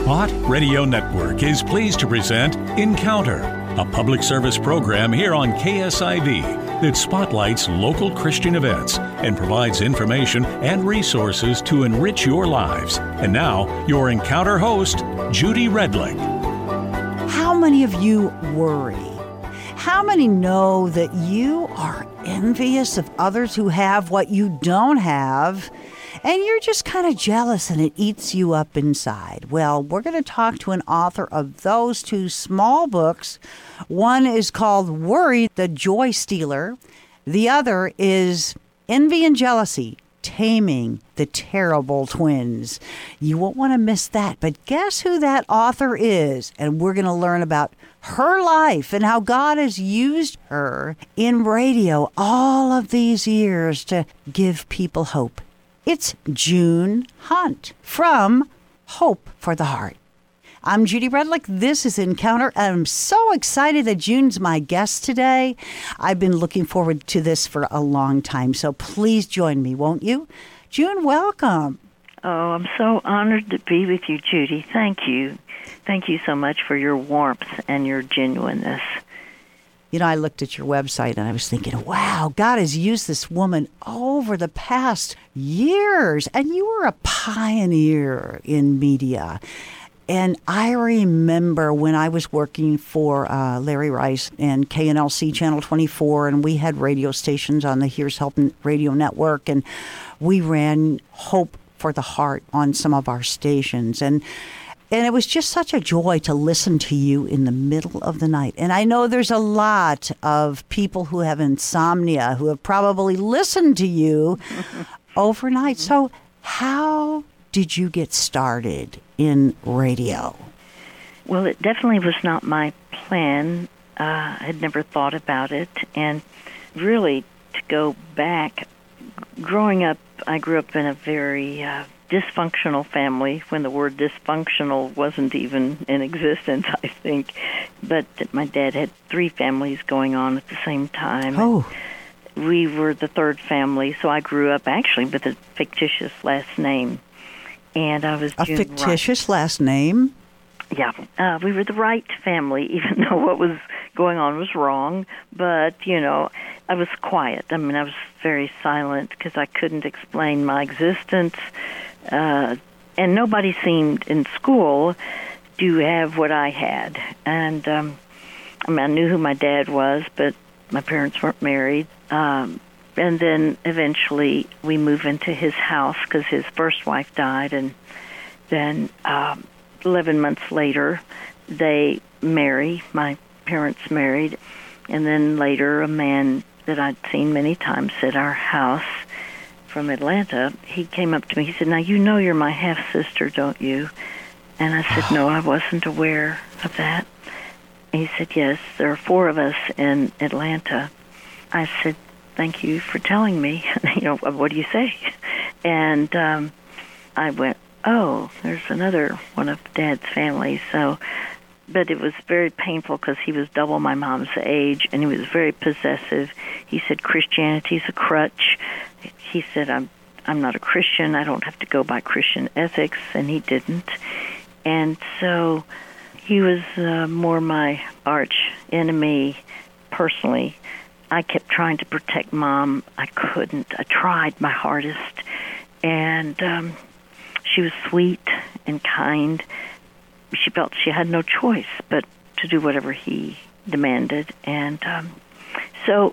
Spot Radio Network is pleased to present Encounter, a public service program here on KSIV that spotlights local Christian events and provides information and resources to enrich your lives. And now, your Encounter host, Judy Redlick. How many of you worry? How many know that you are envious of others who have what you don't have? And you're just kind of jealous and it eats you up inside. Well, we're going to talk to an author of those two small books. One is called Worry, the Joy Stealer. The other is Envy and Jealousy, Taming the Terrible Twins. You won't want to miss that. But guess who that author is? And we're going to learn about her life and how God has used her in radio all of these years to give people hope. It's June Hunt from Hope for the Heart. I'm Judy Redlick. This is Encounter. I'm so excited that June's my guest today. I've been looking forward to this for a long time, so please join me, won't you? June, welcome. Oh, I'm so honored to be with you, Judy. Thank you. Thank you so much for your warmth and your genuineness. You know, I looked at your website and I was thinking, wow, God has used this woman over the past years. And you were a pioneer in media. And I remember when I was working for Larry Rice and KNLC Channel 24, and we had radio stations on the Here's Help Radio Network, and we ran Hope for the Heart on some of our stations. And it was just such a joy to listen to you in the middle of the night. And I know there's a lot of people who have insomnia who have probably listened to you overnight. So how did you get started in radio? Well, it definitely was not my plan. I had never thought about it. And really, to go back, growing up, I grew up in a very dysfunctional family, when the word dysfunctional wasn't even in existence, I think. But my dad had 3 families going on at the same time. Oh. We were the third family, so I grew up actually with a fictitious last name. And I was June fictitious last name? Yeah. We were the Wright family, even though what was going on was wrong. But, you know, I was quiet. I mean, I was very silent because I couldn't explain my existence. And nobody seemed in school to have what I had. And I mean, I knew who my dad was, but my parents weren't married. And then eventually we moved into his house because his first wife died. And then 11 months later, they marry. My parents married. And then later, a man that I'd seen many times at our house from Atlanta, he came up to me. He said, "Now, you know you're my half-sister, don't you?" And I said, "No, I wasn't aware of that." And he said, "Yes, there are 4 of us in Atlanta." I said, "Thank you for telling me. You know, what do you say?" And I went, "Oh, there's another one of Dad's family." So, but it was very painful because he was double my mom's age, and he was very possessive. He said, "Christianity's a crutch." He said, I'm not a Christian. I don't have to go by Christian ethics, and he didn't. And so he was more my arch enemy personally. I kept trying to protect Mom. I couldn't. I tried my hardest. And she was sweet and kind. She felt she had no choice but to do whatever he demanded. And so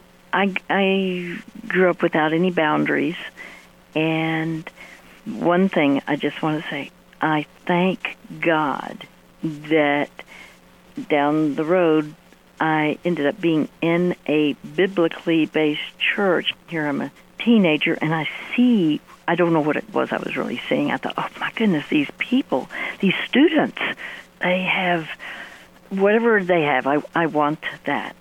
I grew up without any boundaries. And one thing I just want to say, I thank God that down the road I ended up being in a biblically based church. Here I'm a teenager, and I don't know what it was I was really seeing. I thought, oh my goodness, these people, these students, they have whatever they have. I want that.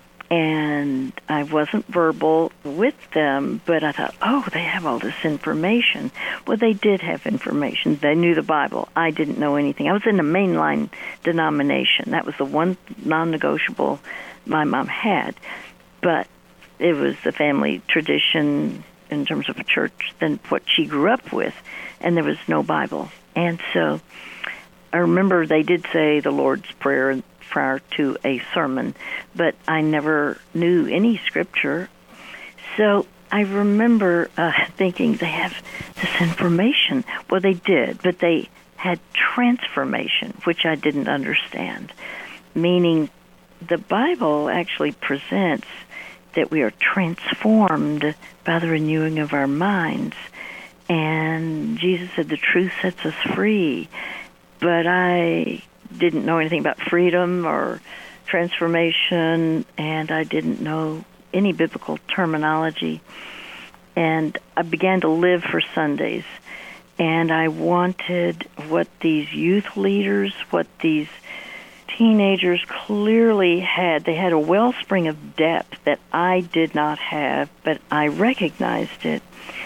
And I wasn't verbal with them, but I thought, oh, they have all this information. Well, they did have information. They knew the Bible. I didn't know anything. I was in a mainline denomination. That was the one non-negotiable my mom had. But it was the family tradition in terms of a church than what she grew up with, and there was no Bible. And so I remember they did say the Lord's Prayer prior to a sermon, but I never knew any scripture. So I remember thinking they have this information. Well, they did, but they had transformation, which I didn't understand, meaning the Bible actually presents that we are transformed by the renewing of our minds. And Jesus said the truth sets us free. But I didn't know anything about freedom or transformation, and I didn't know any biblical terminology. And I began to live for Sundays. And I wanted what these youth leaders, what these teenagers clearly had. They had a wellspring of depth that I did not have, but I recognized it.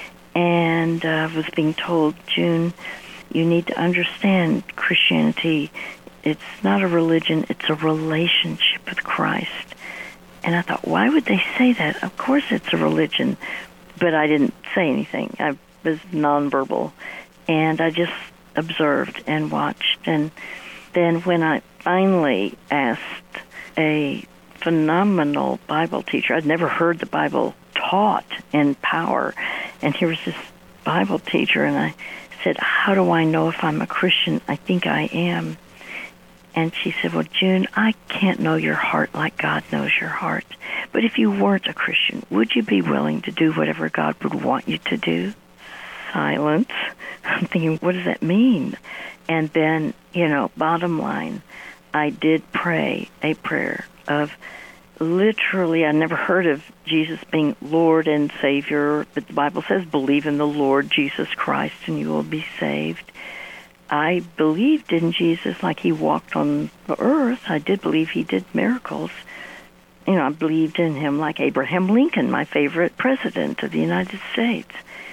And was being told, June, you need to understand Christianity. It's not a religion, it's a relationship with Christ. And I thought, why would they say that? Of course it's a religion. But I didn't say anything. I was nonverbal. And I just observed and watched. And then when I finally asked a phenomenal Bible teacher, I'd never heard the Bible taught in power, and here was this Bible teacher, and I said, how do I know if I'm a Christian? I think I am. And she said, well, June, I can't know your heart like God knows your heart. But if you weren't a Christian, would you be willing to do whatever God would want you to do? Silence. I'm thinking, what does that mean? And then, bottom line, I did pray a prayer of literally, I never heard of Jesus being Lord and Savior, but the Bible says, believe in the Lord Jesus Christ and you will be saved. I believed in Jesus like he walked on the earth. I did believe he did miracles. I believed in him like Abraham Lincoln, my favorite president of the United States.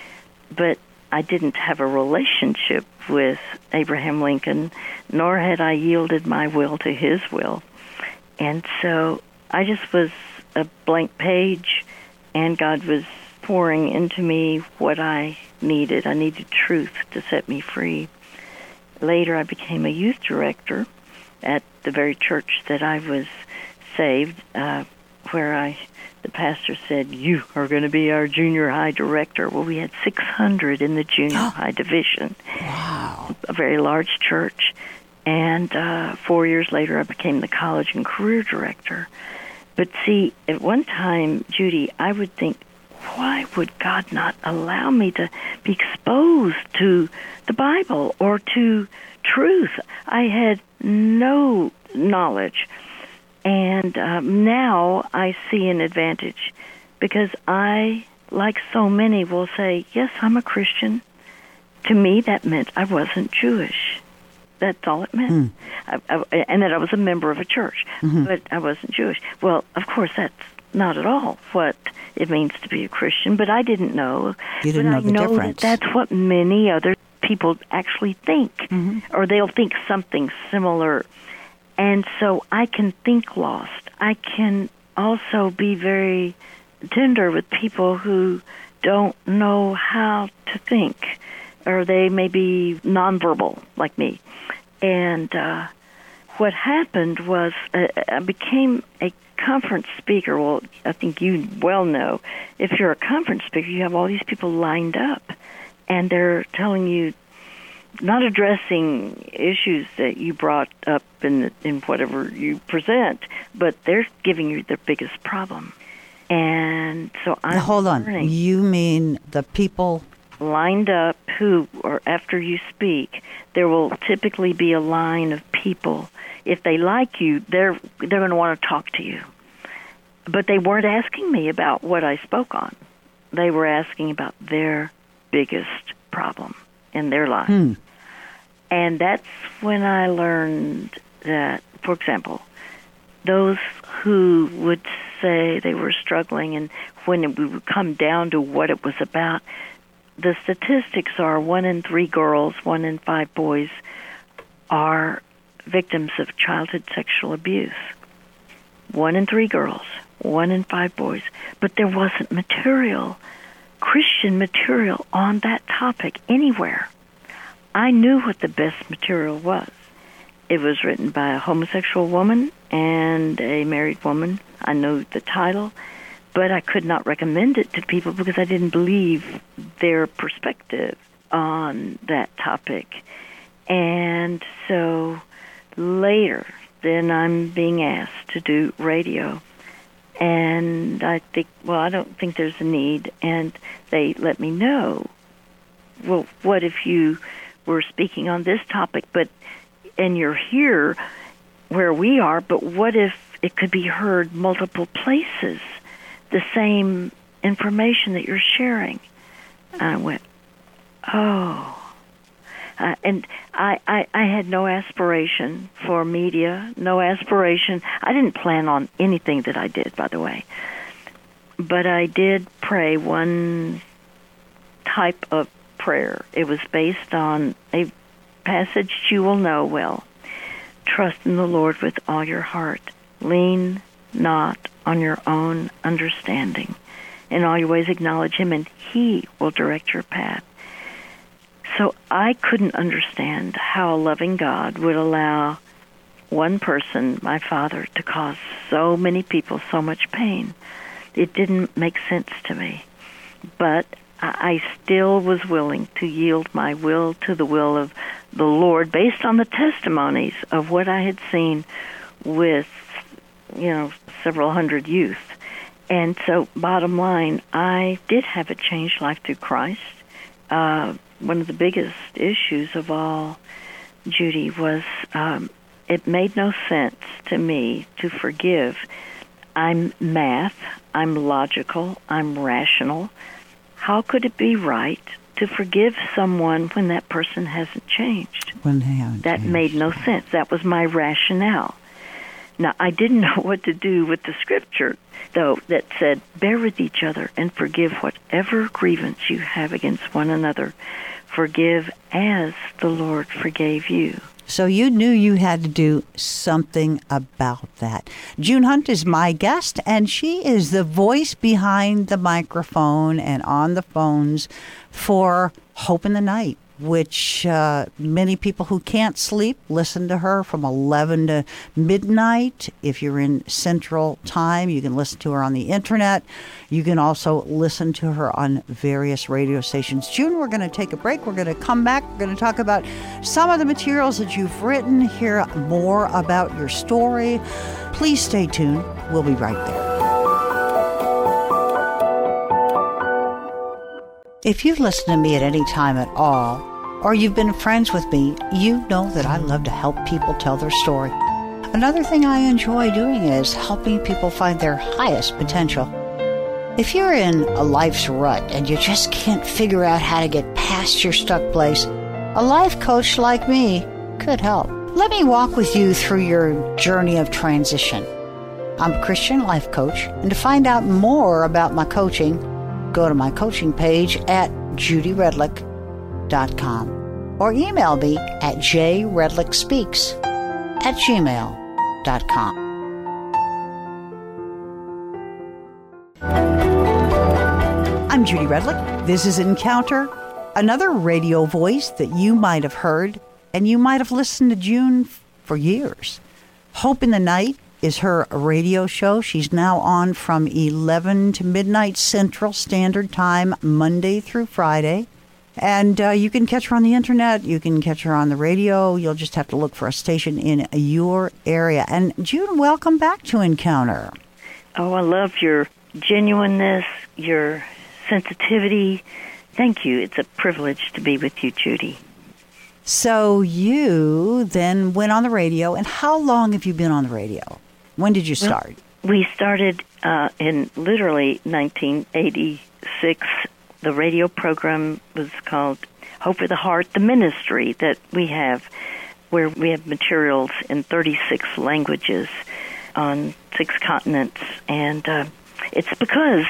But I didn't have a relationship with Abraham Lincoln, nor had I yielded my will to his will. And so I just was a blank page, and God was pouring into me what I needed. I needed truth to set me free. Later, I became a youth director at the very church that I was saved, where the pastor said, you are going to be our junior high director. Well, we had 600 in the junior high division. Wow. A very large church. And 4 years later, I became the college and career director. But see, at one time, Judy, I would think, why would God not allow me to be exposed to the Bible or to truth? I had no knowledge. And now I see an advantage because I, like so many, will say, yes, I'm a Christian. To me, that meant I wasn't Jewish. That's all it meant. And that I was a member of a church, but I wasn't Jewish. Well, of course, that's not at all what it means to be a Christian, but I didn't know. You didn't know the difference. That's what many other people actually think, or they'll think something similar. And so I can think lost. I can also be very tender with people who don't know how to think, or they may be nonverbal like me. And what happened was I became a conference speaker. Well, I think you well know, if you're a conference speaker, you have all these people lined up, and they're telling you, not addressing issues that you brought up in whatever you present, but they're giving you their biggest problem. And so I'm Hold on. learning. You mean the people Lined up who, or after you speak, there will typically be a line of people. If they like you, they're going to want to talk to you. But they weren't asking me about what I spoke on. They were asking about their biggest problem in their life. And that's when I learned that, for example, those who would say they were struggling, and when we would come down to what it was about, the statistics are 1 in 3 girls, 1 in 5 boys are victims of childhood sexual abuse. 1 in 3 girls, 1 in 5 boys. But there wasn't material, Christian material on that topic anywhere. I knew what the best material was. It was written by a homosexual woman and a married woman. I know the title, but I could not recommend it to people because I didn't believe their perspective on that topic. And so later, then I'm being asked to do radio. And I think, well, I don't think there's a need. And they let me know, well, what if you were speaking on this topic, and you're here where we are, but what if it could be heard multiple places, the same information that you're sharing? And I went, oh. And I had no aspiration for media, no aspiration. I didn't plan on anything that I did, by the way. But I did pray one type of prayer. It was based on a passage you will know well. Trust in the Lord with all your heart. Lean not on your own understanding. In all your ways acknowledge Him, and He will direct your path. So I couldn't understand how a loving God would allow one person, my father, to cause so many people so much pain. It didn't make sense to me. But I still was willing to yield my will to the will of the Lord based on the testimonies of what I had seen with, several hundred youth. And so, bottom line, I did have a changed life through Christ. One of the biggest issues of all, Judy, was it made no sense to me to forgive. I'm math, I'm logical, I'm rational. How could it be right to forgive someone when that person hasn't changed? That made no sense. That was my rationale. Now, I didn't know what to do with the scripture, though, that said, bear with each other and forgive whatever grievance you have against one another. Forgive as the Lord forgave you. So you knew you had to do something about that. June Hunt is my guest, and she is the voice behind the microphone and on the phones for Hope in the Night, which many people who can't sleep listen to her from 11 to midnight. If you're in Central Time, you can listen to her on the internet. You can also listen to her on various radio stations. June, we're going to take a break. We're going to come back. We're going to talk about some of the materials that you've written, hear more about your story. Please stay tuned. We'll be right there. If you've listened to me at any time at all, or you've been friends with me, you know that I love to help people tell their story. Another thing I enjoy doing is helping people find their highest potential. If you're in a life's rut and you just can't figure out how to get past your stuck place, a life coach like me could help. Let me walk with you through your journey of transition. I'm a Christian life coach, and to find out more about my coaching, go to my coaching page at judyredlick.com or email me at jredlickspeaks@gmail.com. I'm Judy Redlick. This is Encounter, another radio voice that you might have heard, and you might have listened to June for years. Hope in the Night is her radio show. She's now on from 11 to midnight Central Standard Time, Monday through Friday. And you can catch her on the internet. You can catch her on the radio. You'll just have to look for a station in your area. And June, welcome back to Encounter. Oh, I love your genuineness, your sensitivity. Thank you. It's a privilege to be with you, Judy. So you then went on the radio. And how long have you been on the radio? When did you start? We started in literally 1986. The radio program was called Hope for the Heart, the ministry that we have, where we have materials in 36 languages on 6 continents. And it's because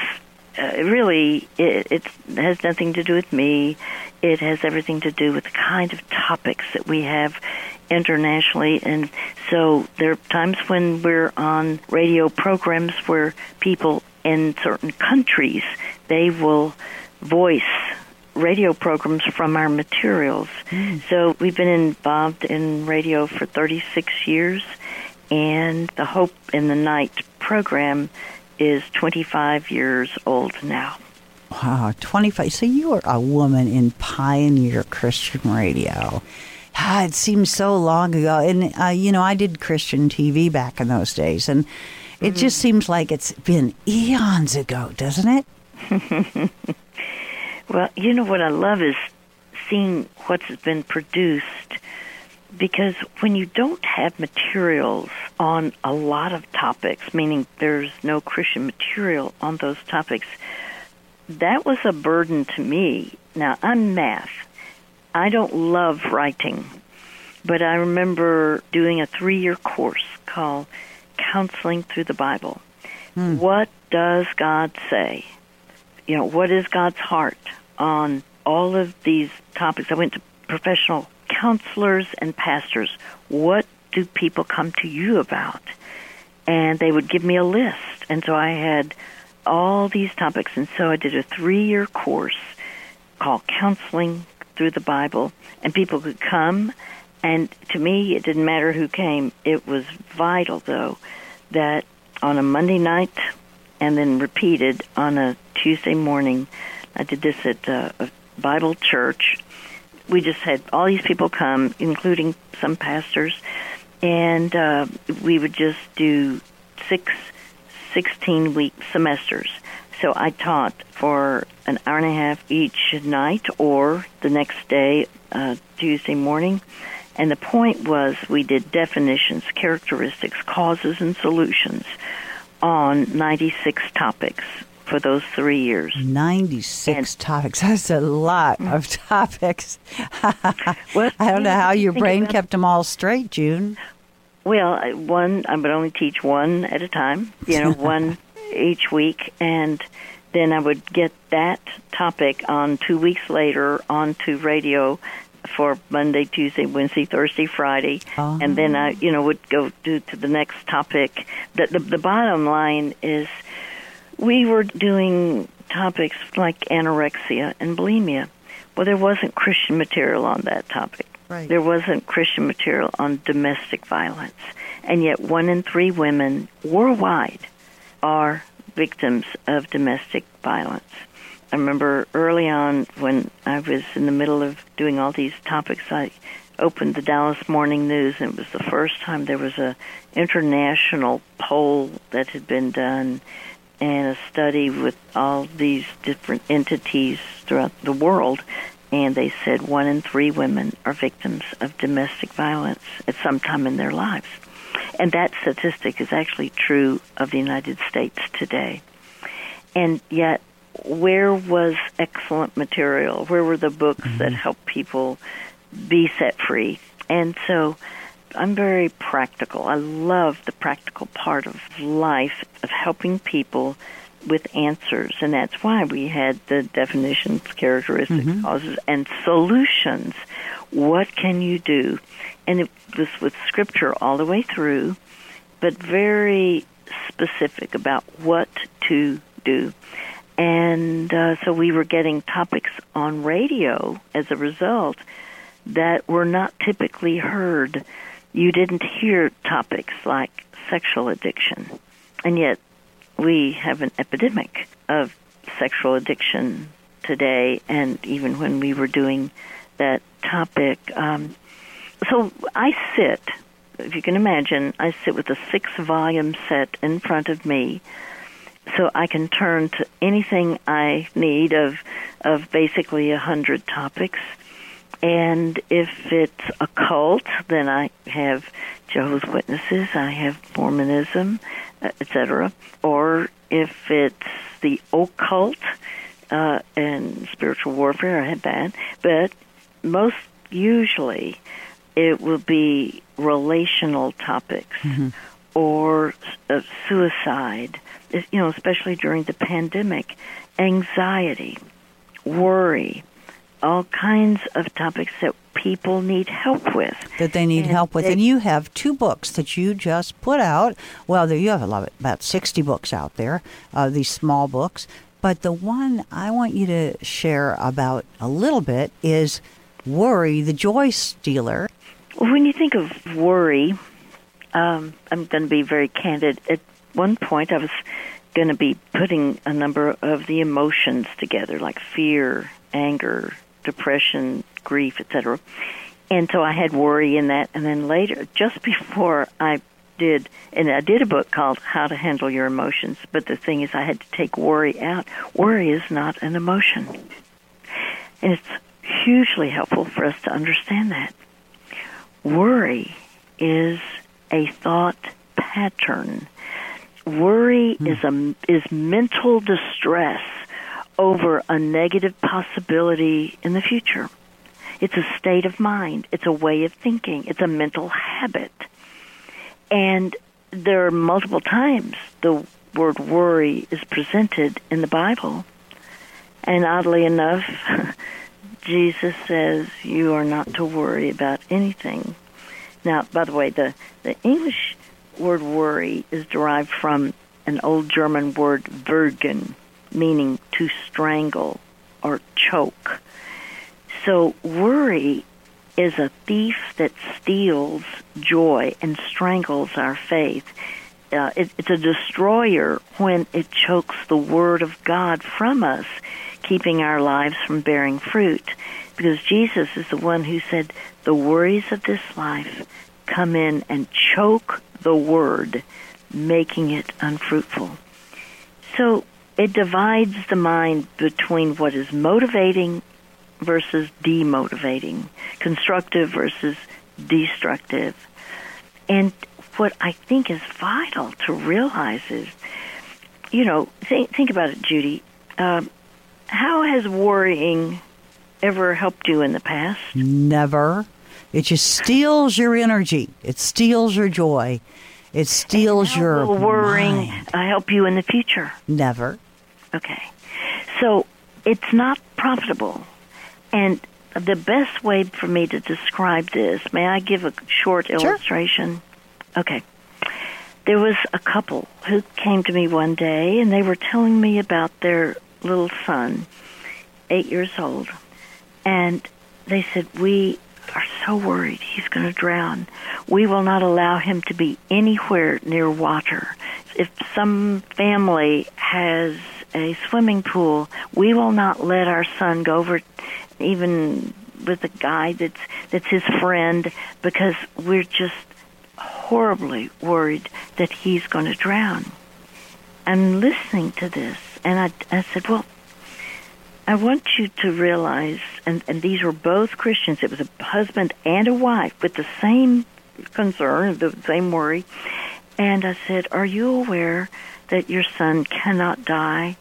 it has nothing to do with me. It has everything to do with the kind of topics that we have internationally. And so there are times when we're on radio programs where people in certain countries, they will voice radio programs from our materials. So we've been involved in radio for 36 years, and the Hope in the Night program is 25 years old now. Wow, 25. So you are a woman in pioneer Christian radio. It seems so long ago. And, I did Christian TV back in those days, and it just seems like it's been eons ago, doesn't it? Well, what I love is seeing what's been produced, because when you don't have materials on a lot of topics, meaning there's no Christian material on those topics, that was a burden to me. Now, I'm math. I don't love writing, but I remember doing a 3-year course called Counseling Through the Bible. What does God say? What is God's heart on all of these topics? I went to professional counselors and pastors. What do people come to you about? And they would give me a list. And so I had all these topics. And so I did a 3-year course called Counseling Through the Bible. And people could come. And to me, it didn't matter who came. It was vital, though, that on a Monday night and then repeated on a Tuesday morning, I did this at a Bible church. We just had all these people come, including some pastors, and we would just do 16-week semesters. So I taught for an hour and a half each night or the next day, Tuesday morning. And the point was we did definitions, characteristics, causes, and solutions on 96 topics for those 3 years. 96 topics. That's a lot of topics. Well, I don't know how your brain kept them all straight, June. Well, I would only teach one at a time, one each week, and then I would get that topic on 2 weeks later onto radio for Monday, Tuesday, Wednesday, Thursday, Friday, and then I, would go to the next topic. The bottom line is we were doing topics like anorexia and bulimia. Well, there wasn't Christian material on that topic. Right. There wasn't Christian material on domestic violence. And yet 1 in 3 women worldwide are victims of domestic violence. I remember early on when I was in the middle of doing all these topics, I opened the Dallas Morning News, and it was the first time there was a international poll that had been done and a study with all these different entities throughout the world, and they said 1 in 3 women are victims of domestic violence at some time in their lives. And that statistic is actually true of the United States today. And yet, where was excellent material? Where were the books that helped people be set free? And so I'm very practical. I love the practical part of life, of helping people with answers. And that's why we had the definitions, characteristics, causes, and solutions. What can you do? And it was with Scripture all the way through, but very specific about what to do. And so we were getting topics on radio as a result that were not typically heard. You didn't hear topics like sexual addiction. And yet we have an epidemic of sexual addiction today, and even when we were doing that topic. So I sit, if you can imagine, I sit with a 6-volume set in front of me, so I can turn to anything I need of basically 100 topics. And if it's occult, then I have Jehovah's Witnesses, I have Mormonism, etc. Or if it's the occult and spiritual warfare, I have that. But most usually it will be relational topics or suicide, especially during the pandemic, anxiety, worry, all kinds of topics that people need help with. That they need help with. And you have 2 books that you just put out. Well, you have about 60 books out there, these small books. But the one I want you to share about a little bit is worry, the joy stealer. Well, when you think of worry, I'm going to be very candid. At one point, I was going to be putting a number of the emotions together, like fear, anger, depression, grief, etc. And so I had worry in that. And then later, just before I did a book called How to Handle Your Emotions. But the thing is, I had to take worry out. Worry is not an emotion. And it's hugely helpful for us to understand that. Worry is a thought pattern. Worry is mental distress over a negative possibility in the future. It's a state of mind. It's a way of thinking. It's a mental habit. And there are multiple times the word worry is presented in the Bible. And oddly enough, Jesus says you are not to worry about anything. Now, by the way, the English word worry is derived from an old German word würgen, meaning to strangle or choke. So worry is a thief that steals joy and strangles our faith. It's a destroyer when it chokes the Word of God from us, keeping our lives from bearing fruit. Because Jesus is the one who said, the worries of this life come in and choke the Word, making it unfruitful. So it divides the mind between what is motivating versus demotivating, constructive versus destructive. And what I think is vital to realize is, think about it, Judy. How has worrying ever helped you in the past? Never. It just steals your energy. It steals your joy. It steals your will worrying mind. Help you in the future? Never. Okay. So it's not profitable. And the best way for me to describe this, may I give a short illustration? Sure. Okay. There was a couple who came to me one day, and they were telling me about their little son, 8 years old. And they said, we are so worried he's going to drown. We will not allow him to be anywhere near water. If some family has a swimming pool, we will not let our son go over even with a guy that's his friend, because we're just horribly worried that he's going to drown. I'm listening to this, and I said, well, I want you to realize, and these were both Christians, it was a husband and a wife with the same concern, the same worry, and I said, are you aware that your son cannot die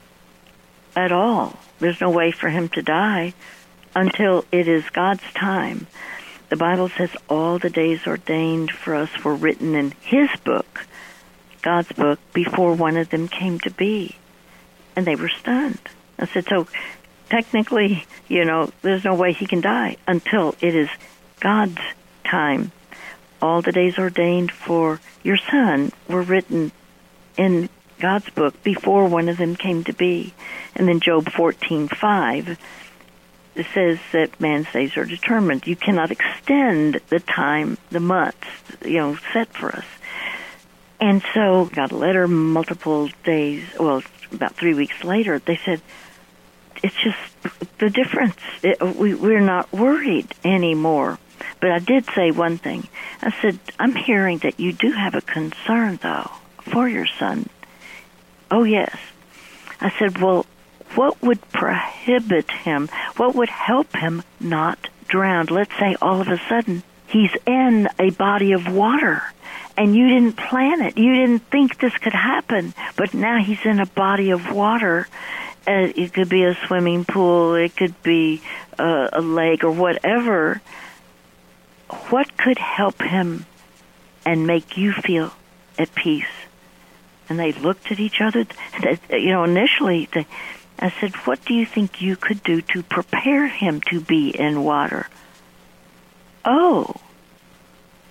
at all? There's no way for him to die until it is God's time. The Bible says all the days ordained for us were written in His book, God's book, before one of them came to be. And they were stunned. I said, so technically, there's no way he can die until it is God's time. All the days ordained for your son were written in God's book before one of them came to be. And then Job 14:5 says that man's days are determined. You cannot extend the time, the months, set for us. And so got a letter multiple days, about 3 weeks later. They said, it's just the difference. We're not worried anymore. But I did say one thing. I said, I'm hearing that you do have a concern, though, for your son. Oh, yes. I said, well, what would prohibit him? What would help him not drown? Let's say all of a sudden he's in a body of water, and you didn't plan it. You didn't think this could happen, but now he's in a body of water. It could be a swimming pool. It could be a lake or whatever. What could help him and make you feel at peace? And they looked at each other. Initially, I said, what do you think you could do to prepare him to be in water? Oh,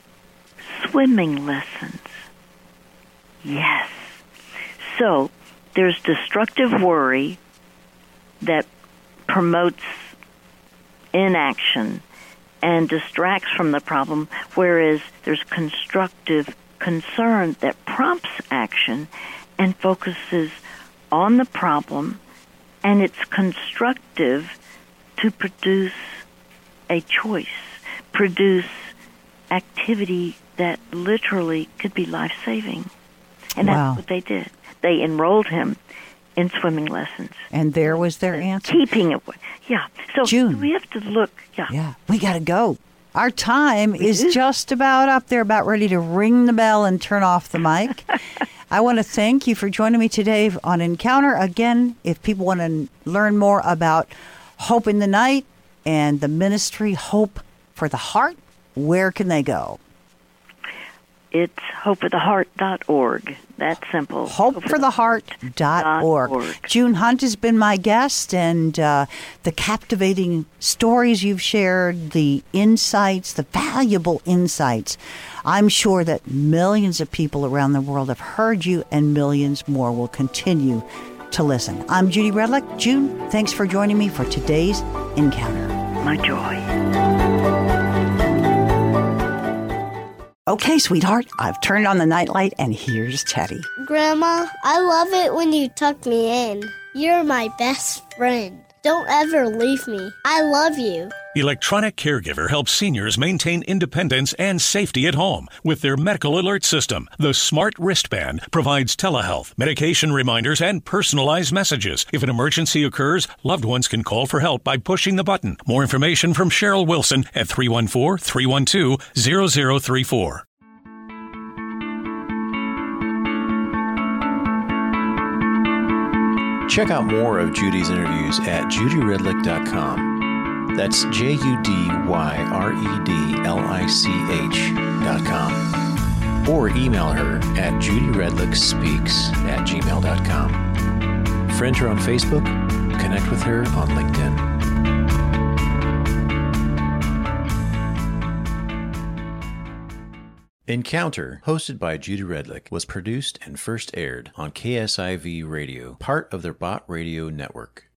swimming lessons. Yes. So There's destructive worry that promotes inaction and distracts from the problem, whereas there's constructive concern that prompts action and focuses on the problem, and it's constructive to produce a choice, produce activity that literally could be life-saving. And that's what they did. They enrolled him in swimming lessons. And there was their answer. Keeping it. Yeah. So June. We have to look. Yeah. Yeah. We got to go. Our time is just about up there, about ready to ring the bell and turn off the mic. I want to thank you for joining me today on Encounter. Again, if people want to learn more about Hope in the Night and the ministry Hope for the Heart, where can they go? It's hopefortheheart.org. That's simple. Hopefortheheart.org. June Hunt has been my guest, and the captivating stories you've shared, the insights, the valuable insights. I'm sure that millions of people around the world have heard you, and millions more will continue to listen. I'm Judy Redlick. June, thanks for joining me for today's Encounter. My joy. Okay, sweetheart, I've turned on the nightlight, and here's Teddy. Grandma, I love it when you tuck me in. You're my best friend. Don't ever leave me. I love you. Electronic Caregiver helps seniors maintain independence and safety at home with their medical alert system. The Smart Wristband provides telehealth, medication reminders, and personalized messages. If an emergency occurs, loved ones can call for help by pushing the button. More information from Cheryl Wilson at 314-312-0034. Check out more of Judy's interviews at judyredlick.com. That's JUDYREDLICH.com. Or email her at judyredlickspeaks@gmail.com. Friend her on Facebook. Connect with her on LinkedIn. Encounter, hosted by Judy Redlick, was produced and first aired on KSIV Radio, part of their Bot Radio network.